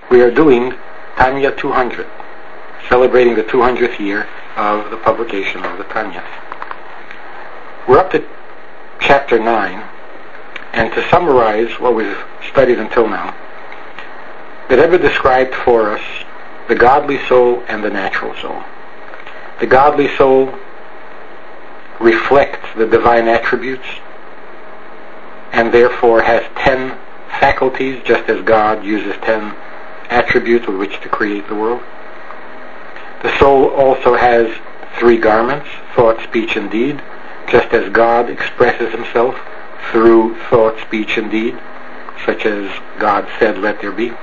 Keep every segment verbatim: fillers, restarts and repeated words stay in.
we are doing Tanya two hundred, celebrating the two hundredth year of the publication of the Tanya. We're up to chapter nine, and to summarize what we've studied until now, the Rebbe described for us the godly soul and the natural soul. The godly soul reflects the divine attributes and therefore has ten faculties, just as God uses ten attributes with which to create the world. The soul also has three garments, thought, speech, and deed, just as God expresses himself through thought, speech, and deed, such as God said, "Let there be."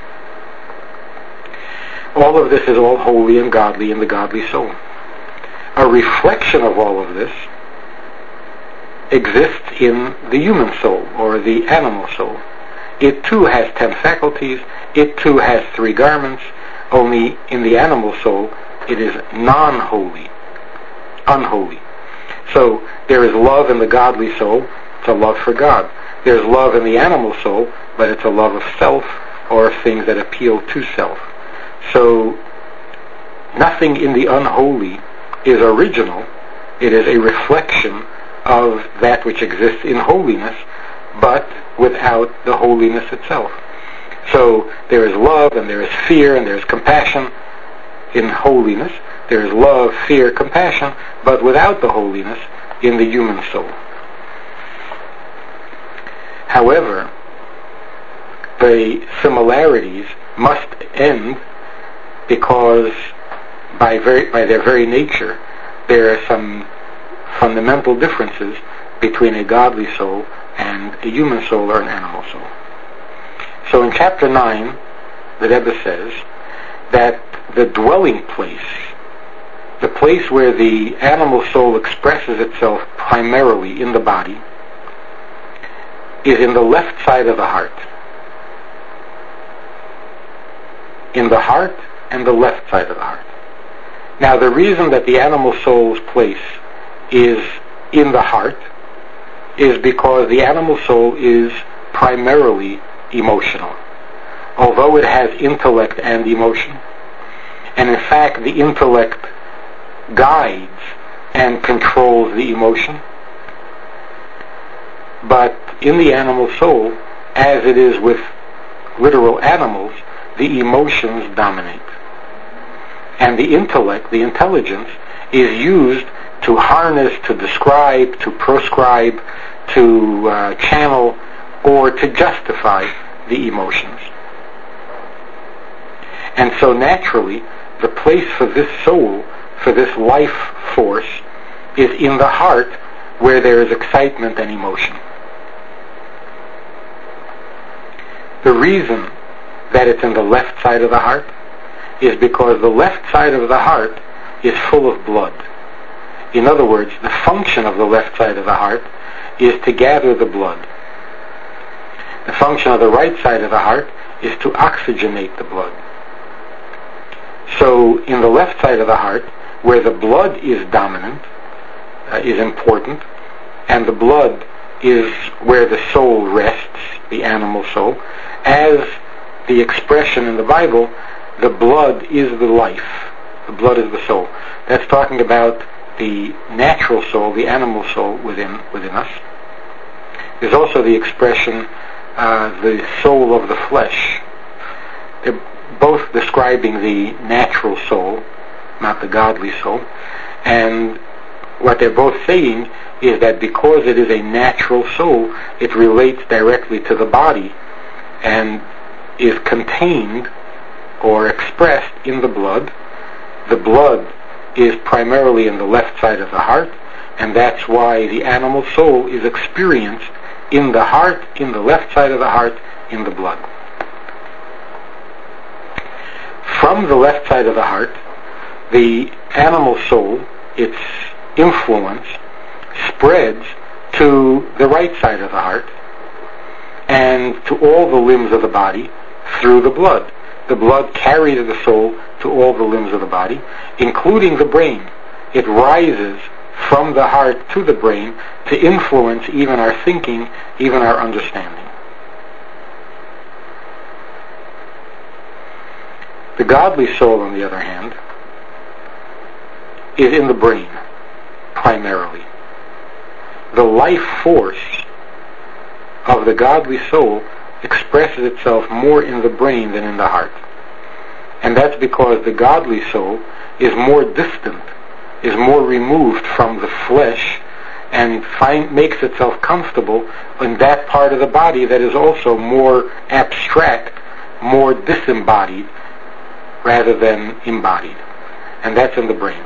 All of this is all holy and godly in the godly soul. A reflection of all of this exists in the human soul, or the animal soul. It too has ten faculties, it too has three garments, only in the animal soul it is non-holy, unholy. So there is love in the godly soul, it's a love for God. There's love in the animal soul, but it's a love of self, or of things that appeal to self. So nothing in the unholy is original. It is a reflection of that which exists in holiness, but without the holiness itself. So there is love, and there is fear, and there is compassion in holiness. There is love, fear, compassion, but without the holiness in the human soul. However, the similarities must end, because by very, by their very nature, there are some fundamental differences between a godly soul and a human soul or an animal soul. So in chapter nine, the Rebbe says that the dwelling place, the place where the animal soul expresses itself primarily in the body, is in the left side of the heart. In the heart and the left side of the heart. Now, the reason that the animal soul's place is in the heart is because the animal soul is primarily emotional, although it has intellect and emotion. And in fact, the intellect guides and controls the emotion. But in the animal soul, as it is with literal animals, the emotions dominate. And the intellect, the intelligence, is used to harness, to describe, to proscribe, to uh, channel, or to justify the emotions. And so naturally, the place for this soul, for this life force, is in the heart, where there is excitement and emotion. The reason that it's in the left side of the heart is because the left side of the heart is full of blood. In other words, the function of the left side of the heart is to gather the blood. The function of the right side of the heart is to oxygenate the blood. So in the left side of the heart, where the blood is dominant, uh, is important, and the blood is where the soul rests, the animal soul, as the expression in the Bible, the blood is the life. The blood is the soul. That's talking about the natural soul, the animal soul within within us. There's also the expression, uh, the soul of the flesh. They're both describing the natural soul, not the godly soul. And what they're both saying is that because it is a natural soul, it relates directly to the body and is contained or expressed in the blood. The blood is primarily in the left side of the heart, and that's why the animal soul is experienced in the heart, in the left side of the heart, in the blood. From the left side of the heart, the animal soul, its influence, spreads to the right side of the heart and to all the limbs of the body through the blood. The blood carries the soul to all the limbs of the body, including the brain. It rises from the heart to the brain to influence even our thinking, even our understanding. The godly soul, on the other hand, is in the brain, primarily. The life force of the godly soul expresses itself more in the brain than in the heart. And that's because the godly soul is more distant, is more removed from the flesh, and find, makes itself comfortable in that part of the body that is also more abstract, more disembodied, rather than embodied. And that's in the brain.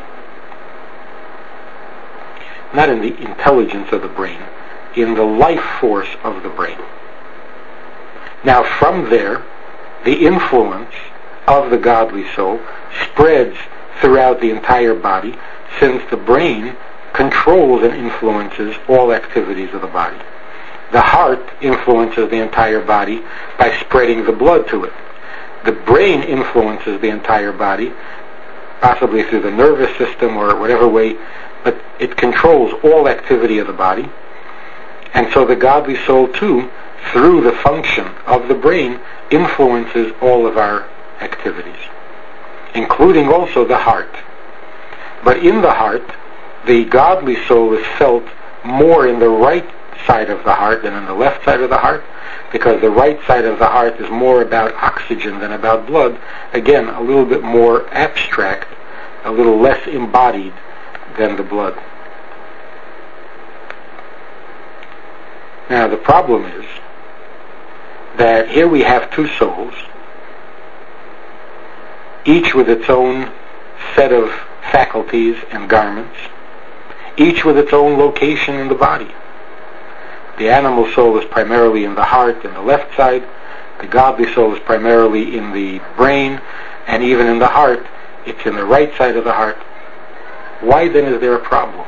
Not in the intelligence of the brain, in the life force of the brain. Now from there, the influence of the godly soul spreads throughout the entire body, since the brain controls and influences all activities of the body. The heart influences the entire body by spreading the blood to it. The brain influences the entire body, possibly through the nervous system or whatever way, but it controls all activity of the body. And so the godly soul too, through the function of the brain, influences all of our activities, including also the heart. But in the heart, the godly soul is felt more in the right side of the heart than in the left side of the heart, because the right side of the heart is more about oxygen than about blood. Again, a little bit more abstract, a little less embodied than the blood. Now the problem is that here we have two souls, each with its own set of faculties and garments, each with its own location in the body. The animal soul is primarily in the heart and the left side. The godly soul is primarily in the brain, and even in the heart, it's in the right side of the heart. Why then is there a problem?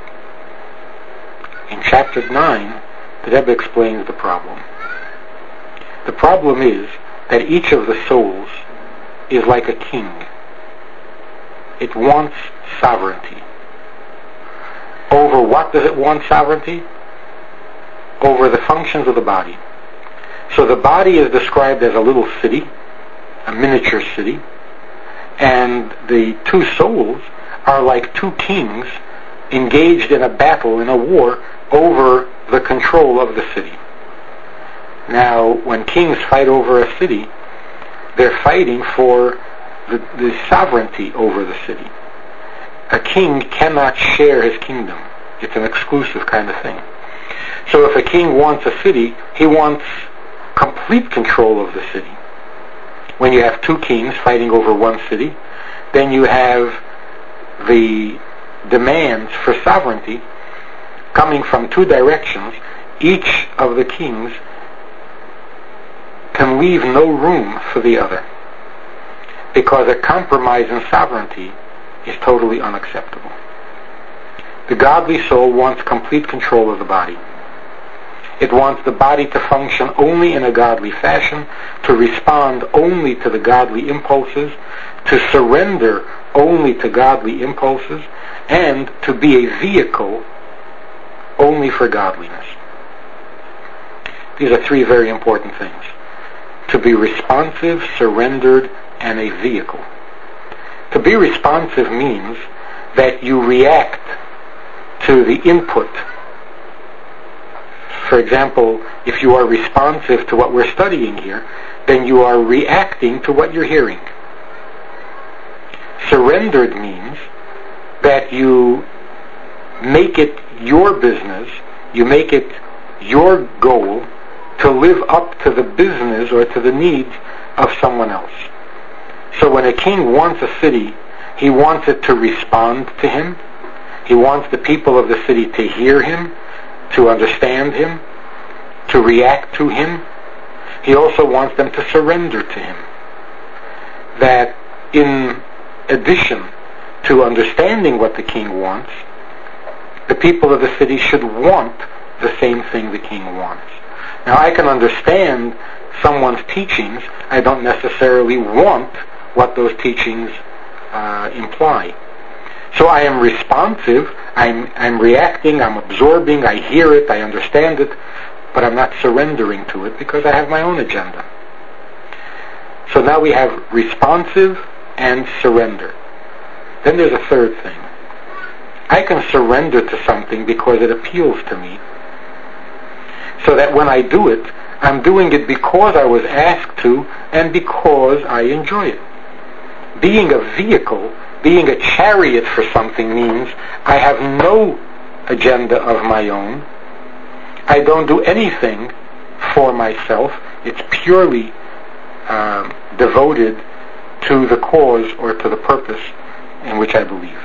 In chapter nine, the Rebbe explains the problem. The problem is that each of the souls is like a king. It wants sovereignty. Over what does it want sovereignty? Over the functions of the body. So the body is described as a little city, a miniature city, and the two souls are like two kings engaged in a battle, in a war, over the control of the city. Now, when kings fight over a city, they're fighting for the, the sovereignty over the city. A king cannot share his kingdom. It's an exclusive kind of thing. So if a king wants a city, he wants complete control of the city. When you have two kings fighting over one city, then you have the demands for sovereignty coming from two directions. Each of the kings can leave no room for the other, because a compromise in sovereignty is totally unacceptable. The godly soul wants complete control of the body. It wants the body to function only in a godly fashion, to respond only to the godly impulses, to surrender only to godly impulses, and to be a vehicle only for godliness. These are three very important things. To be responsive, surrendered, and a vehicle. To be responsive means that you react to the input. For example, if you are responsive to what we're studying here, then you are reacting to what you're hearing. Surrendered means that you make it your business, you make it your goal to live up to the business or to the needs of someone else. So when a king wants a city, he wants it to respond to him. He wants the people of the city to hear him, to understand him, to react to him. He also wants them to surrender to him. That in addition to understanding what the king wants, the people of the city should want the same thing the king wants. Now, I can understand someone's teachings. I don't necessarily want what those teachings uh, imply. So I am responsive, I'm, I'm reacting, I'm absorbing, I hear it, I understand it, but I'm not surrendering to it because I have my own agenda. So now we have responsive and surrender. Then there's a third thing. I can surrender to something because it appeals to me, so that when I do it, I'm doing it because I was asked to and because I enjoy it. Being a vehicle, being a chariot for something means I have no agenda of my own. I don't do anything for myself. It's purely um, devoted to the cause or to the purpose in which I believe.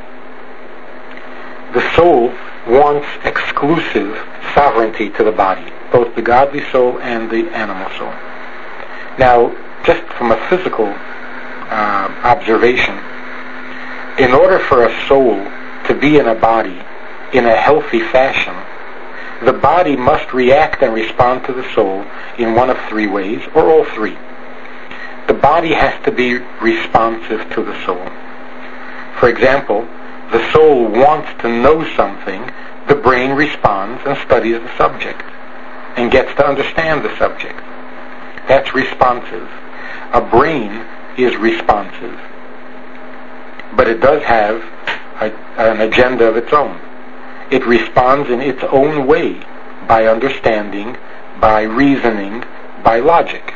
The soul wants exclusive sovereignty to the body, both the godly soul and the animal soul. Now, just from a physical uh, observation, in order for a soul to be in a body in a healthy fashion, the body must react and respond to the soul in one of three ways, or all three. The body has to be responsive to the soul. For example, the soul wants to know something, the brain responds and studies the subject and gets to understand the subject. That's responsive. A brain is responsive, but it does have a, an agenda of its own. It responds in its own way by understanding, by reasoning, by logic.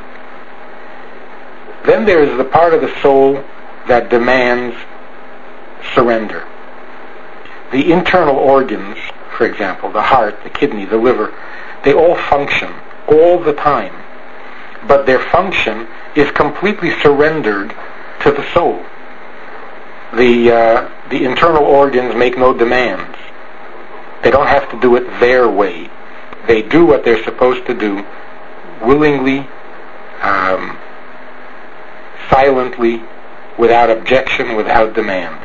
Then there is the part of the soul that demands surrender. The internal organs, for example, the heart, the kidney, the liver, they all function all the time, but their function is completely surrendered to the soul. The, uh, the internal organs make no demands. They don't have to do it their way. They do what they're supposed to do willingly, um, silently, without objection, without demand.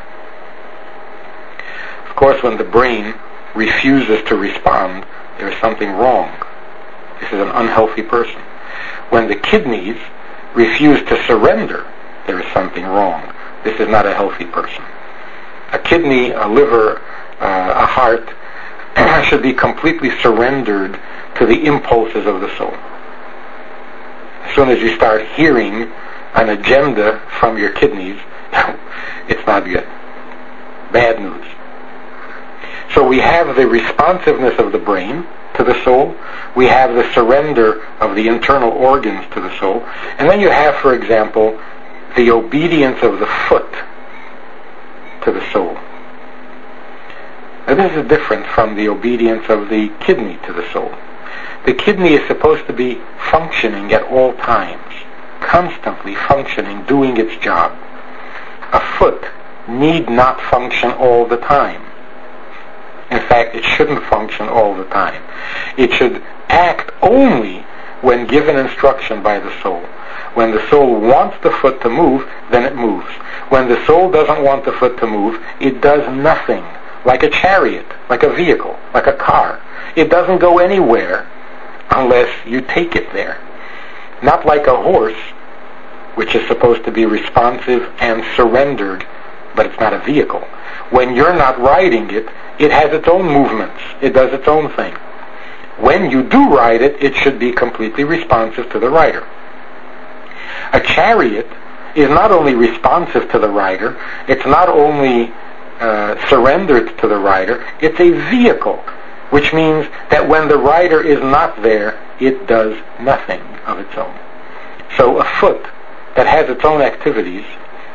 Of course, when the brain refuses to respond, there is something wrong. This is an unhealthy person. When the kidneys refuse to surrender, there is something wrong. This is not a healthy person. A kidney, a liver, uh, a heart should be completely surrendered to the impulses of the soul. As soon as you start hearing an agenda from your kidneys, it's not good. Bad news. So we have the responsiveness of the brain to the soul. We have the surrender of the internal organs to the soul. And then you have, for example, the obedience of the foot to the soul. Now this is different from the obedience of the kidney to the soul. The kidney is supposed to be functioning at all times, constantly functioning, doing its job. A foot need not function all the time. In fact, it shouldn't function all the time. It should act only when given instruction by the soul. When the soul wants the foot to move, then it moves. When the soul doesn't want the foot to move, it does nothing. Like a chariot, like a vehicle, like a car. It doesn't go anywhere unless you take it there. Not like a horse, which is supposed to be responsive and surrendered, but it's not a vehicle. When you're not riding it, it has its own movements. It does its own thing. When you do ride it, it should be completely responsive to the rider. A chariot is not only responsive to the rider, it's not only uh, surrendered to the rider, it's a vehicle, which means that when the rider is not there, it does nothing of its own. So a foot that has its own activities,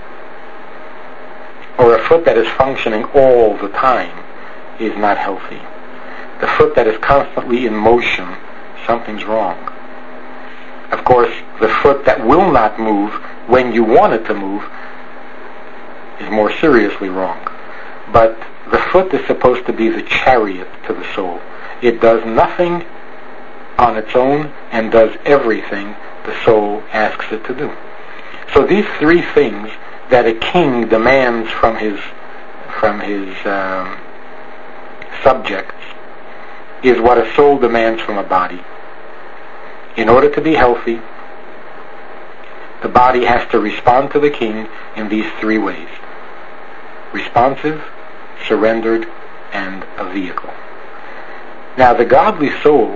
or a foot that is functioning all the time, is not healthy. The foot that is constantly in motion, something's wrong. Of course, the foot that will not move when you want it to move is more seriously wrong. But the foot is supposed to be the chariot to the soul. It does nothing on its own and does everything the soul asks it to do. So these three things that a king demands from his from his um, subjects is what a soul demands from a body. In order to be healthy, the body has to respond to the king in these three ways: responsive, surrendered, and a vehicle. Now, the godly soul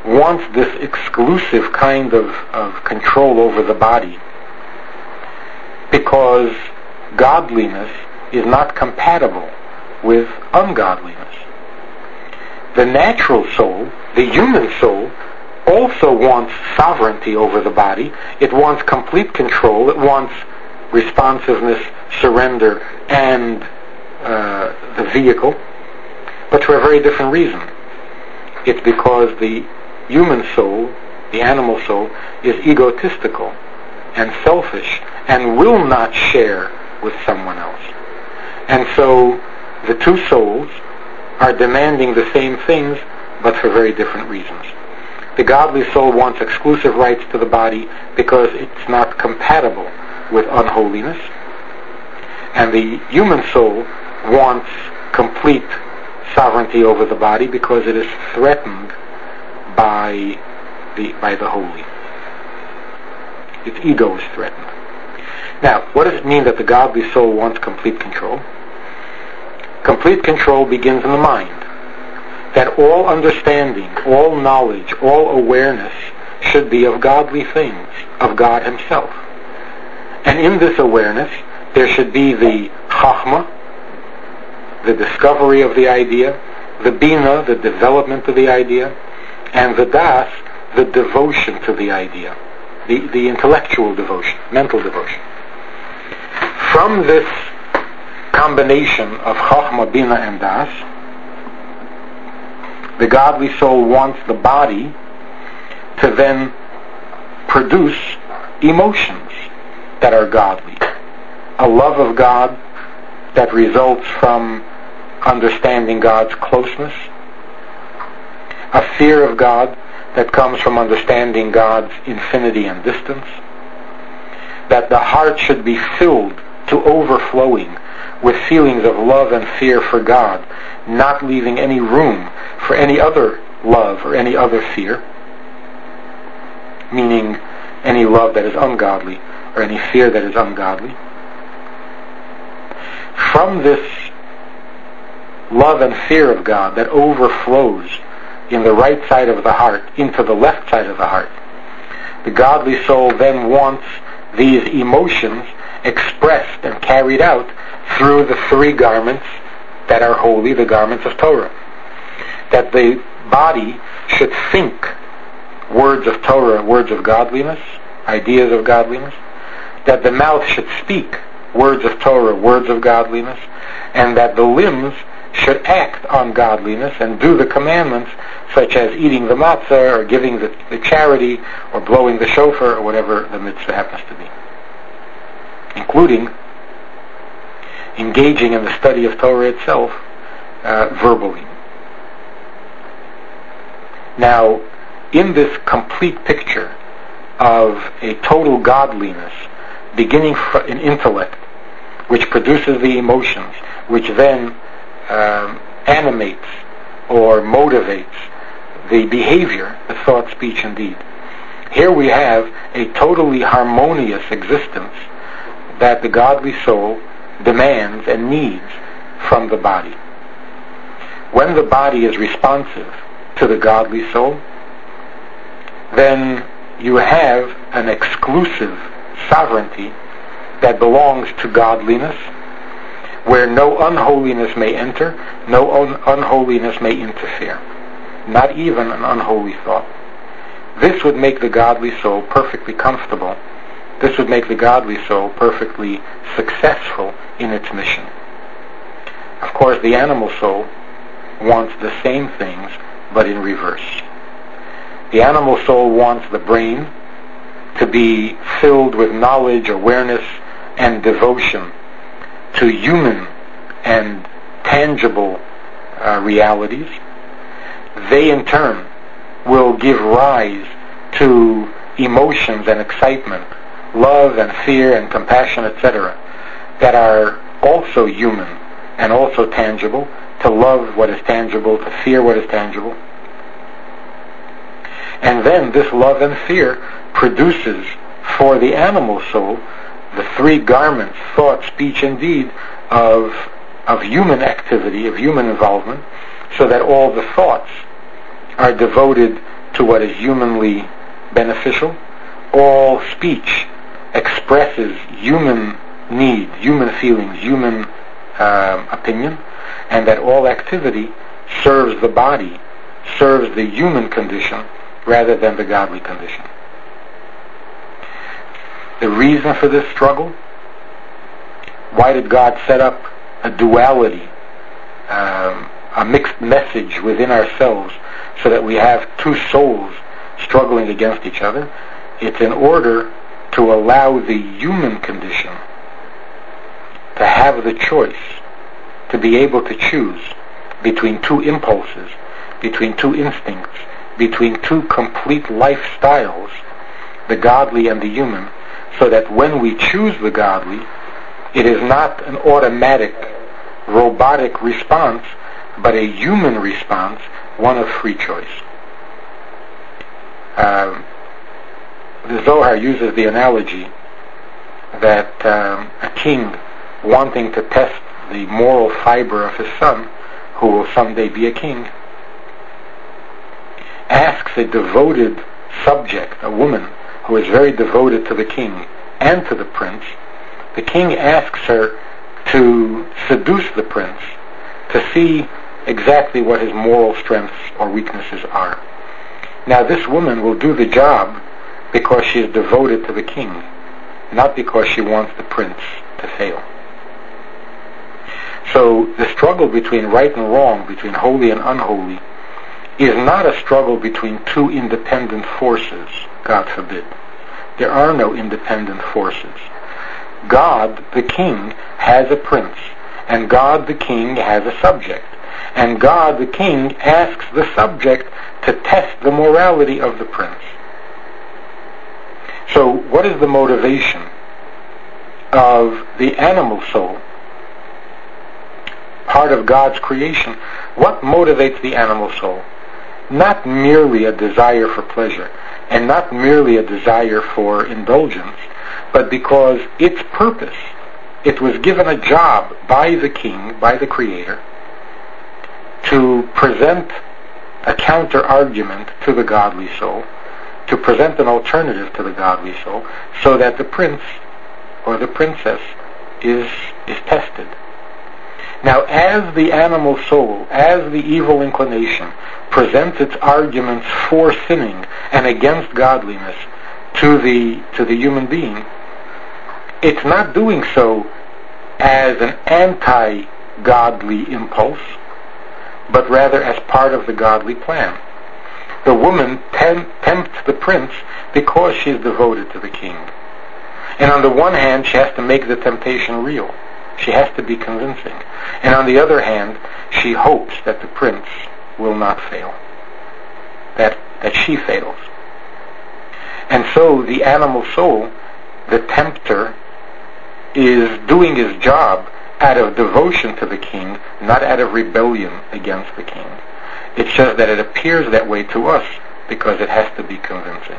wants this exclusive kind of, of control over the body because godliness is not compatible with ungodliness. The natural soul, the human soul, also wants sovereignty over the body. It wants complete control. It wants responsiveness, surrender, and uh, the vehicle, but for a very different reason. It's because the human soul, the animal soul, is egotistical and selfish and will not share with someone else. And so the two souls are demanding the same things, but for very different reasons. The godly soul wants exclusive rights to the body because it's not compatible with unholiness. And the human soul wants complete sovereignty over the body because it is threatened by the by the holy. Its ego is threatened. Now, what does it mean that the godly soul wants complete control? Complete control begins in the mind. That all understanding, all knowledge, all awareness should be of godly things, of God Himself. And in this awareness, there should be the chachma, the discovery of the idea, the bina, the development of the idea, and the das, the devotion to the idea, the, the intellectual devotion, mental devotion. From this combination of chachma, bina, and das, the godly soul wants the body to then produce emotions that are godly. A love of God that results from understanding God's closeness. A fear of God that comes from understanding God's infinity and distance. That the heart should be filled to overflowing with feelings of love and fear for God, not leaving any room for any other love or any other fear, meaning any love that is ungodly or any fear that is ungodly. From this love and fear of God that overflows in the right side of the heart into the left side of the heart, the godly soul then wants these emotions expressed and carried out through the three garments that are holy, the garments of Torah. That the body should think words of Torah, words of godliness, ideas of godliness. That the mouth should speak words of Torah, words of godliness. And that the limbs should act on godliness and do the commandments, such as eating the matzah, or giving the, the charity, or blowing the shofar, or whatever the mitzvah happens to be. Including engaging in the study of Torah itself uh, verbally. Now, in this complete picture of a total godliness, beginning in intellect, which produces the emotions, which then um, animates or motivates the behavior, the thought, speech, and deed. Here we have a totally harmonious existence that the godly soul demands and needs from the body. When the body is responsive to the godly soul, then you have an exclusive sovereignty that belongs to godliness, where no unholiness may enter, no un- unholiness may interfere, not even an unholy thought. This would make the godly soul perfectly comfortable. This would make the godly soul perfectly successful in its mission. Of course, the animal soul wants the same things, but in reverse. The animal soul wants the brain to be filled with knowledge, awareness, and devotion to human and tangible uh, realities. They, in turn, will give rise to emotions and excitement, love and fear and compassion, et cetera, that are also human and also tangible, to love what is tangible, to fear what is tangible. And then this love and fear produces for the animal soul the three garments, thought, speech, and deed of, of human activity, of human involvement, so that all the thoughts are devoted to what is humanly beneficial. All speech expresses human need, human feelings, human um, opinion, and that all activity serves the body, serves the human condition rather than the godly condition. The reason for this struggle? Why did God set up a duality, um, a mixed message within ourselves so that we have two souls struggling against each other? It's in order to allow the human condition to have the choice, to be able to choose between two impulses, between two instincts, between two complete lifestyles, the godly and the human, so that when we choose the godly, it is not an automatic, robotic response, but a human response, one of free choice. Um, the Zohar uses the analogy that um, a king wanting to test the moral fiber of his son, who will someday be a king, asks a devoted subject, a woman who is very devoted to the king and to the prince. The king asks her to seduce the prince to see exactly what his moral strengths or weaknesses are. Now this woman will do the job because she is devoted to the king, not because she wants the prince to fail. So the struggle between right and wrong, between holy and unholy, is not a struggle between two independent forces, God forbid. There are no independent forces. God, the king, has a prince, and God, the king, has a subject. And God, the king, asks the subject to test the morality of the prince. So what is the motivation of the animal soul, part of God's creation? What motivates the animal soul? Not merely a desire for pleasure, and not merely a desire for indulgence, but because its purpose, it was given a job by the king, by the creator, to present a counter-argument to the godly soul, to present an alternative to the godly soul, so that the prince or the princess is, is tested. Now, as the animal soul, as the evil inclination, presents its arguments for sinning and against godliness to the to the human being, it's not doing so as an anti-godly impulse, but rather as part of the godly plan. The woman tem- tempts the prince because she is devoted to the king. And on the one hand, she has to make the temptation real. She has to be convincing. And on the other hand, she hopes that the prince will not fail, that that she fails. And so the animal soul, the tempter, is doing his job out of devotion to the king, not out of rebellion against the king. It's just that it appears that way to us because it has to be convincing.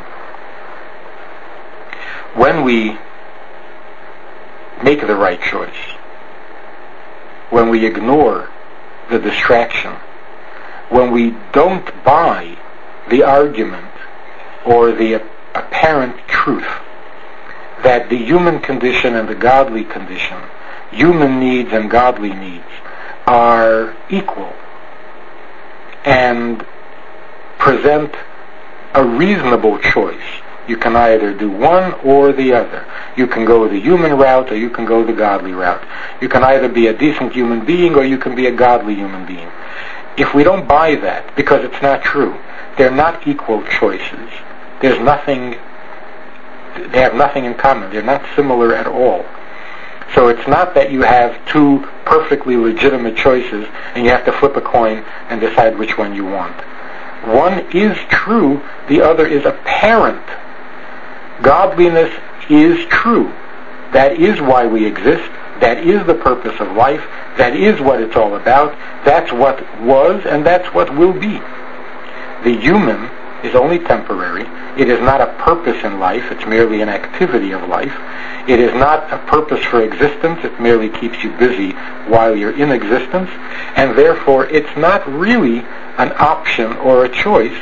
When we make the right choice, when we ignore the distraction, when we don't buy the argument or the apparent truth that the human condition and the godly condition, human needs and godly needs, are equal and present a reasonable choice. You can either do one or the other. You can go the human route or you can go the godly route. You can either be a decent human being or you can be a godly human being. If we don't buy that, because it's not true, they're not equal choices. There's nothing, they have nothing in common. They're not similar at all. So it's not that you have two perfectly legitimate choices and you have to flip a coin and decide which one you want. One is true, the other is apparent. Godliness is true. That is why we exist. That is the purpose of life. That is what it's all about. That's what was and that's what will be. The human is only temporary. It is not a purpose in life. It's merely an activity of life. It is not a purpose for existence. It merely keeps you busy while you're in existence. And therefore, it's not really an option or a choice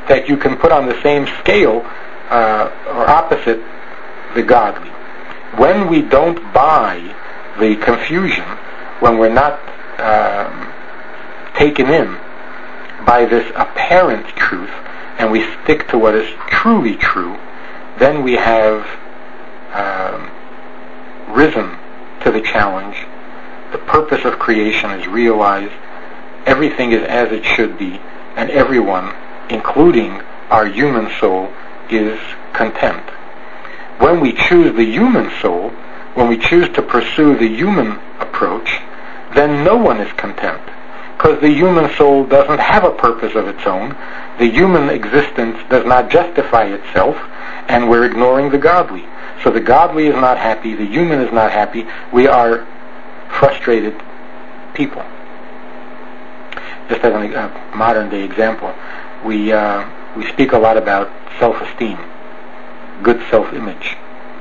that you can put on the same scale uh, or opposite the godly. When we don't buy the confusion, when we're not um, taken in by this apparent truth, and we stick to what is truly true, then we have um, risen to the challenge. The purpose of creation is realized. Everything is as it should be, and everyone, including our human soul, is content. When we choose the human soul, when we choose to pursue the human approach, then no one is content, because the human soul doesn't have a purpose of its own. The human existence does not justify itself, and we're ignoring the godly. So the godly is not happy, the human is not happy, we are frustrated people. Just as a uh, modern day example, we uh, we speak a lot about self-esteem, good self-image.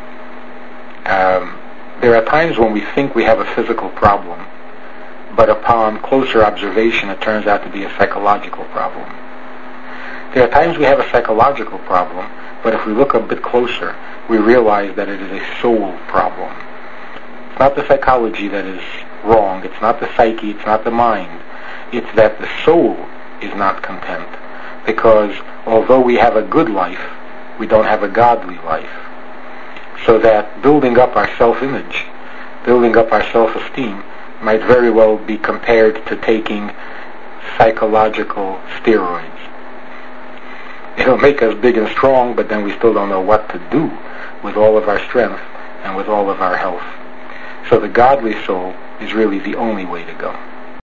Um, there are times when we think we have a physical problem, but upon closer observation it turns out to be a psychological problem. There are times we have a psychological problem, but if we look a bit closer, we realize that it is a soul problem. It's not the psychology that is wrong, it's not the psyche, it's not the mind. It's that the soul is not content, because although we have a good life, we don't have a godly life. So that building up our self-image, building up our self-esteem, might very well be compared to taking psychological steroids. It'll make us big and strong, but then we still don't know what to do with all of our strength and with all of our health. So the godly soul is really the only way to go.